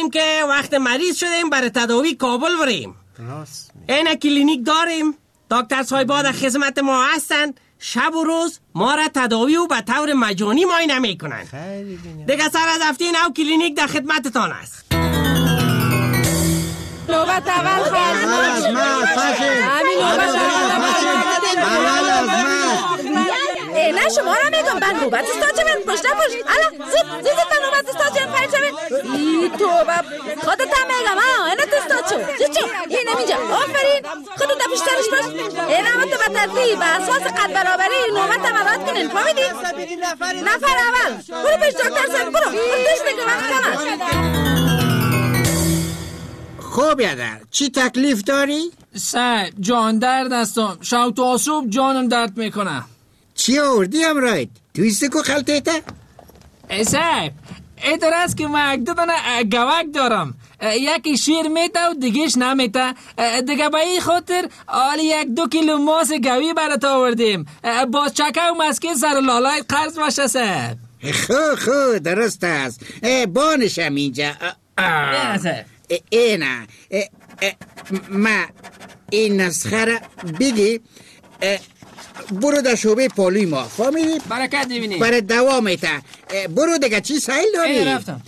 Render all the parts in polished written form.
داریم که وقت مریض شدیم برای تداوی کابل بریم. این کلینیک داریم، دکتر صاحبا در خدمت ما هستن، شب و روز ما را تداوی و به طور مجانی معاینه میکنن. دیگه سر از هفته نو کلینیک در خدمتتان است. نوبت اول خواهد نه شما را میگم من نوبت استاجه من پشت الا زید تا نوبت استاجه من پرچه من ای توبه خودت هم میگم اینه تستاچو زید چو اینه اینجا آفرین خودت پیشترش باش اینه هم تو به ترتیب به اساس قد برابری نوبت عملات کنین فهمیدی؟ نفر اول برو پیش دکتر صاحب برو دشت که وقت کم است. خوب یادر چی تکلیف داری؟ صاحب جان درد هستم، شب تا صبح جانم درد میکنه. چی آوردی همراهت؟ تویسته کو خلطه تا؟ صاحب ایتر است که من یک دو دانه گوک دارم، یکی شیر میته و دیگهش نمیته. دیگه به این خاطر حالی 1-2 کیلو ماس گوی برات آوردیم، باز چکه و مسکین سر لالای قرض باشه صاحب. خو درست است. بانشم اینجا. نه ما این نسخه را بگی برو در شعبه پالوی ما فهمیدی؟ برکت دیوینی برای دوامتا. برو دیگه چی سایل داری؟ رفتم.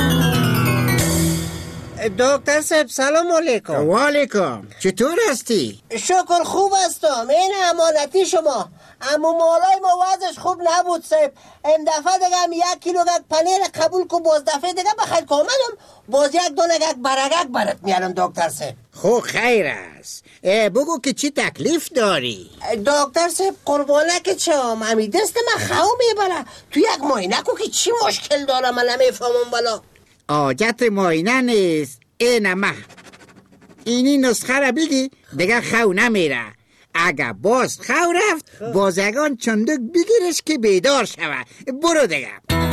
دکتر صاحب سلام علیکم. و علیکم. چطور هستی؟ شکر خوب هستم. این امانتی شما. اما مالای ما وضعش خوب نبود صاحب. این دفعه دیگه هم 1 کیلو گک پنیر قبول کن، باز دفعه دیگه بخیر که آمدم باز 1 دونه گک برگک برات میارم دکتر صاحب. خب خیر است. بگو که چی تکلیف داری؟ دکتر صاحب قربانه که چم امی دست من خواهم میبره تو 1 معاینه کو که چی مشکل دارم من نمیفهمم بلا. حاجت معاینه نیست. اینی نسخه را بگی دیگه خو نمیره. اگه باز خو رفت بازگان چندک بگیرش که بیدار شوه. برو دیگه.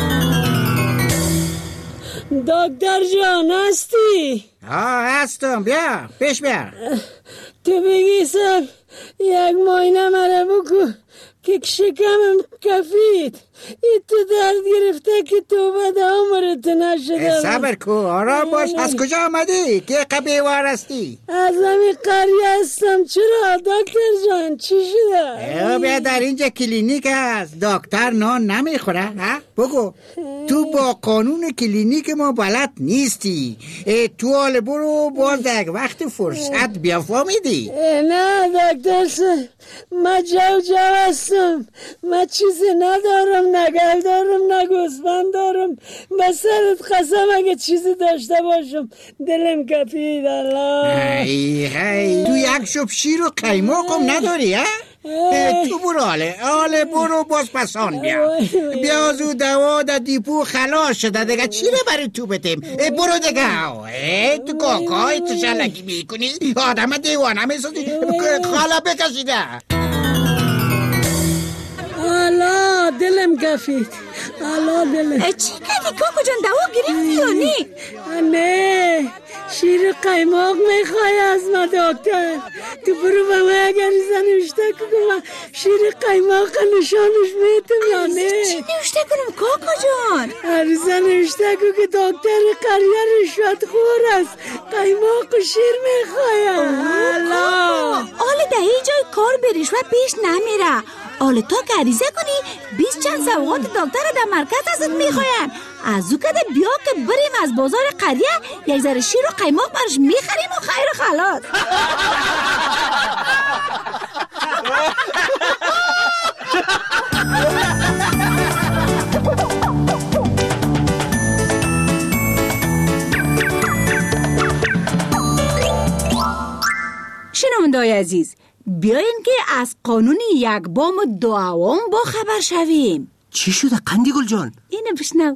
دکتر جان هستی؟ هستم. بیا پیش بیا. تو بگی سب 1 معاینه مرا بکن که شکمم کفید. این تو درد گرفته که تو بده عمرت نشده. صبر کو آرام باش. از کجا آمدی؟ که قبیوار هستی؟ از همین قریه هستم. چرا دکتر جان چی شده؟ بیا در اینجا کلینیک هست. دکتر نان نمیخوره. بگو تو با قانون کلینیک ما بلد نیستی. تو حال برو باز در وقت فرصت بیا فهمیدی؟ نه دکتر صاحب من جو هستم. من چیزی ندارم، نگل دارم، نه گوسفند دارم. به سرت قسم اگه چیزی داشته باشم دلم کپید. الله تو 1 شب شیر و قیماق هم نداری ها؟ تو برو حاله برو باز پسان بیا زو دوا دا دیپو خلاص شده دیگه چی رو برای تو بتیم. برو دیگه. تو کاکای تو شلکی میکنی آدم دیوانه میسازی. خالا بکشیده. الله دلم کفید. الله دلم. چی کردی کاکو جان دوا گرفتی یا نه شیر قیماق میخوای از ما دکتر. تو برو به من اگر نوشته کنم شیر قیماق نشانش میتم یا نه. چی نوشته کنم کاکو جان؟ عریضه نوشته کنم که دکتر قریه رشوت خور است، قیماق و شیر میخواه. الله آله ده ای جای کار به رشوت پیش نمیره. آله تا که عریضه کنی 20 چند سوغات دکتر در مرکز ازت میخواین. از او کده بیا که بریم از بازار قریه 1 ذره شیر و قیماق برش میخریم و خیر و خلاص. شنونده‌های عزیز بیاین که از قانون 1 بام و 2 عوام با خبر شویم. چی شده قندی گل جان؟ اینو بشنو.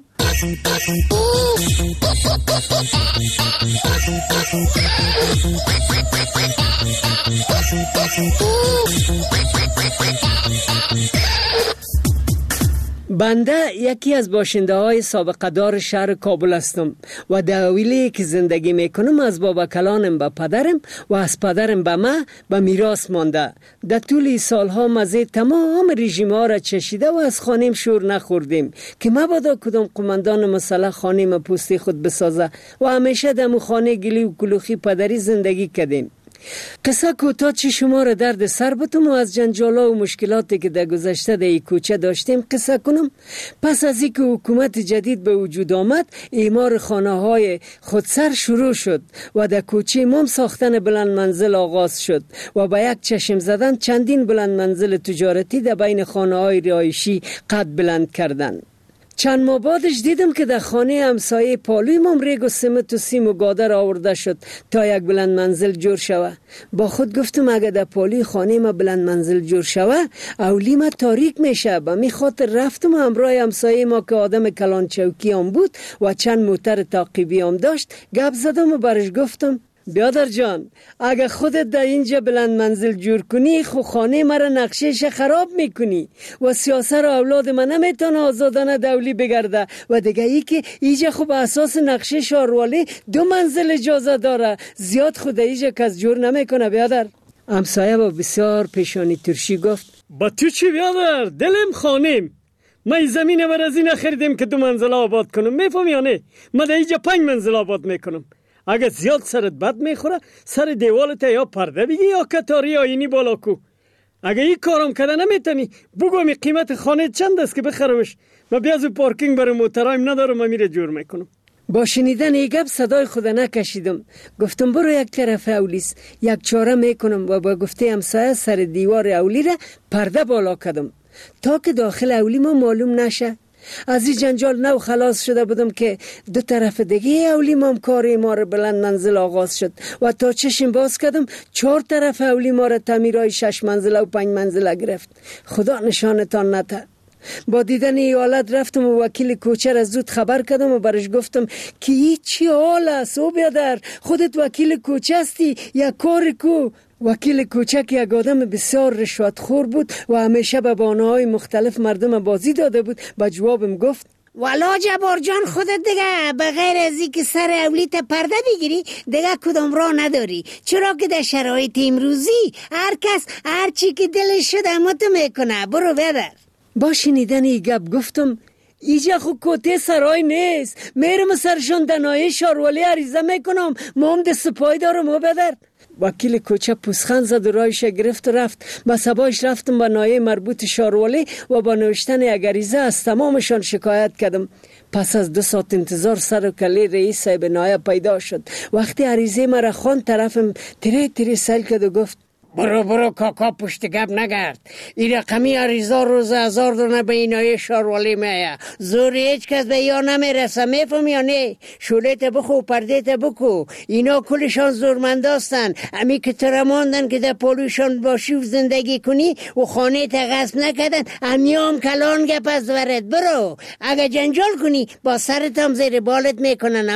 بنده یکی از باشنده های سابقه دار شهر کابل هستم و در اویلی که زندگی میکنم از بابا کلانم به پدرم و از پدرم به من به میراث مانده. در طول سالها مزه تمام رژیم ها را چشیده و از خانیم شور نخوردیم که مبادا کدام قماندان مسلح خانیم پوستی خود بسازه و همیشه در خانه گلی و کلوخی پدری زندگی کردیم. قصه کوتاه چی شما را درد سر بتم و از جنجالا و مشکلاتی که در گذشته در این کوچه داشتیم قصه کنم. پس از اینکه حکومت جدید به وجود آمد، اعمار خانه های خودسر شروع شد و در کوچه مام ساختن بلند منزل آغاز شد و با یک چشم زدن چندین بلند منزل تجارتی در بین خانه های رهایشی قد بلند کردند. چند ماه بعدش دیدم که در خانه همسایه پالوی مام ریگ و سمت و سیم و گادر آورده شد تا یک بلند منزل جور شوه. با خود گفتم اگه در پالوی خانه ما بلند منزل جور شوه اولی ما تاریک میشه. به می خاطر رفتم همراه همسایه ما که آدم کلان چوکی هم بود و چند موتر تعقیبی هم داشت گپ زدم و برش گفتم بیادر جان، اگه خودت در اینجا بلند منزل جور کنی خو خانه مرا نقشهش خراب میکنی و سیاست را اولاد من نمیتونه آزادانه دولی بگرده و دیگه ای که اینجا خو به اساس نقشه شاروالی 2 منزل اجازه داره، زیاد خود اینجا کس جور نمیکنه بیادر. همسایه با بسیار پیشانی ترشی گفت با تو چی بیادر؟ دلم خانیم. ما این زمین بر از این خریدیم که 2 منزل آباد کنم، میفهم یا نه؟ ما در اینجا 5 منزل آباد میکنم. اگه زیاد سرت بد میخوره سر دیوالت یا پرده بگی یا کتاری آینی بالا کو. اگه این کارم کرده نمیتونی بگو می قیمت خانه چند است که بخرمش. من بیاز پارکینگ برای موترایم ندارم، من میره جور میکنم. با شنیدن این گپ صدای خود نکشیدم. گفتم برو یک طرف اولیس، یک چاره میکنم و با گفته همسایه سر دیوار اولی را پرده بالا کردم تا که داخل اولی ما معلوم نشه. از این جنجال نو خلاص شده بودم که 2 طرف دیگه اولی مام کار ما را بلند منزل آغاز شد و تا چشم باز کردم 4 طرف اولی ما را تعمیرای 6 منزله و 5 منزله گرفت. خدا نشانتان نده. با دیدن این حالت رفتم و وکیل کوچه را زود خبر کردم و برش گفتم که این چی حال است او بیادر؟ خودت وکیل کوچه هستی یا کار کو؟ وکیل کوچه که یک آدم بسیار رشوتخور بود و همیشه به بانه‌های مختلف مردم بازی داده بود با جوابم گفت والا جبار جان خودت دیگه بغیر از این که سر اولیت پرده بگیری دیگه کدام راه نداری، چرا که در شرایط امروزی هر کس هر چی که دلش شده همتو میکنه. برو بدر. با شنیدن این گپ گفتم ایجا خو کوته سرای نیست، میرم سرشان دنای شاروالی عریضه میکنم، ما هم دست پای دارم و بدر. وکیل کوچه پوسخند زد و رایش گرفت و رفت. با سبایش رفتم به نایه مربوط شاروالی و با نوشتن یک عریضه از تمامشان شکایت کردم. پس از 2 ساعت انتظار سر و کله رئیس صاحب نایه پیدا شد. وقتی عریضه مرا خواند طرفم تری سل کرد و گفت برو کاکا پشت گپ نگرد. این رقمی عریضه روز 1000 دونه به اینای شاروالی میه. زور هیچ کس به یا نمیرسه، میفهم یا نه؟ شولیت بخو پردیت بکو. اینا کلشان زورمنداستن. امی که ترماندن که در پولوشان باشی و زندگی کنی و خانه تا غصب نکردن، امی هم کلان گپ از ورد. برو اگه جنجال کنی با سرت هم زیر بالت میکنن.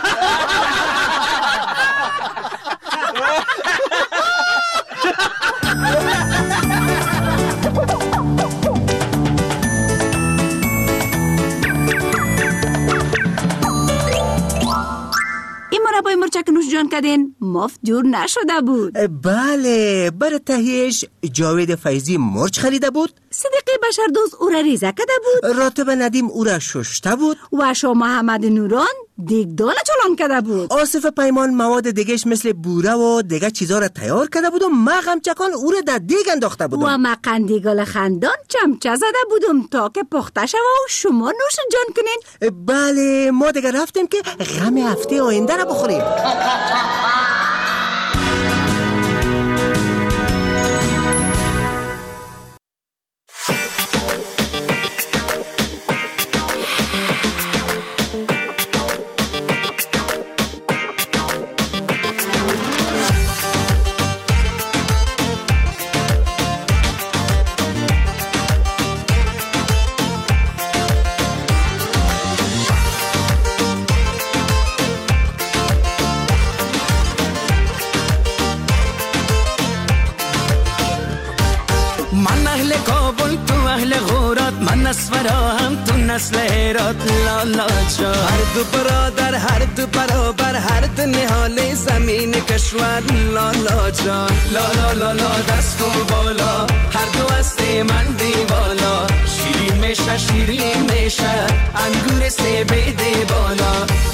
این مربای مرچک نوش جان کردین مفت جور نشده بود. بله، برای تهیهش جاوید فیضی مرچ خریده بود، صدیقی بشردوست او را ریزه کرده بود، راتب ندیم او را ششته بود و شاه محمد نوران دیگدان چلان کرده بود. آصف پیمان مواد دیگهش مثل بوره و دیگه چیزا را تیار کرده بود و ما غمچکان او را در دیگ انداخته بودم و ما قندیگال خندان چمچه زده بودم تا که پخته شوه و شما نوش جان کنین. بله، ما دیگه رفتیم که غم هفته آینده را بخوریم. برات لالا جان. هر دو برادر هر دو برابر هر دو نهال زمین کشور لالا جان. لالا لالا دست و بالا هر دو است من دیوالا. شیرین میشه شیرین میشه انگور سیب دی بالا.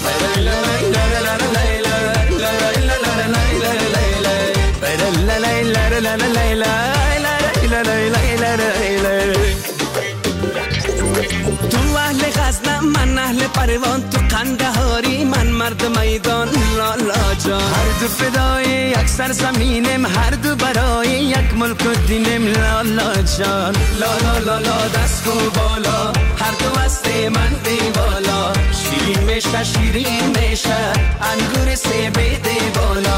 تو اهل غزنم من اهل پروان تو قندهاری من مرد میدان لالا جان. هر دو فدای یک سرزمینم هر دو برای یک ملک و دینم لالا جان. لالا لالا دست و بالا هر دو است من دیوالا. شیرین میشه شیرین میشه انگور سیب دی بالا.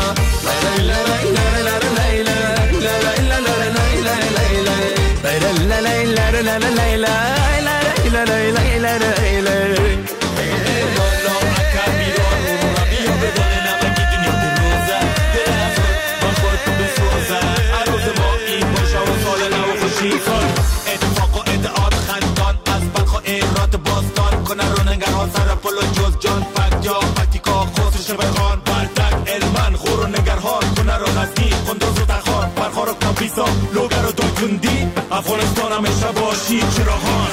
اتفاق و ادعاد خندان از بلخ و ایرات باستان کنه رو نگران سر پلو جز جان پک یا پتیکا خسر شبخان بردک علمن خور و نگرهان کنه رو نزدیک خندوز و تخان برخار و کابیسا لوگر و دایتوندی افغانستان همیشه باشی چراغان.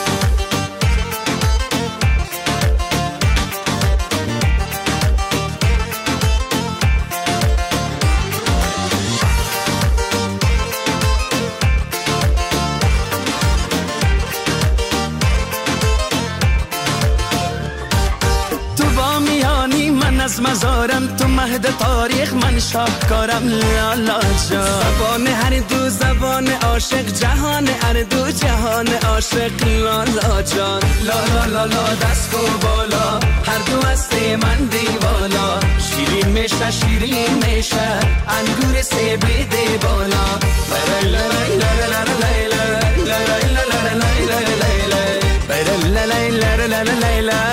از مزارم تو مهد تاریخ من شاهکارم لالا جان. زبان هر دو زبان عاشق جهان هر دو جهان عاشق لالا جان. لالا لالا دست و بالا هر دو است من دیوالا. شیرین میشه شیرین میشه انگور سیب دی بالا. لا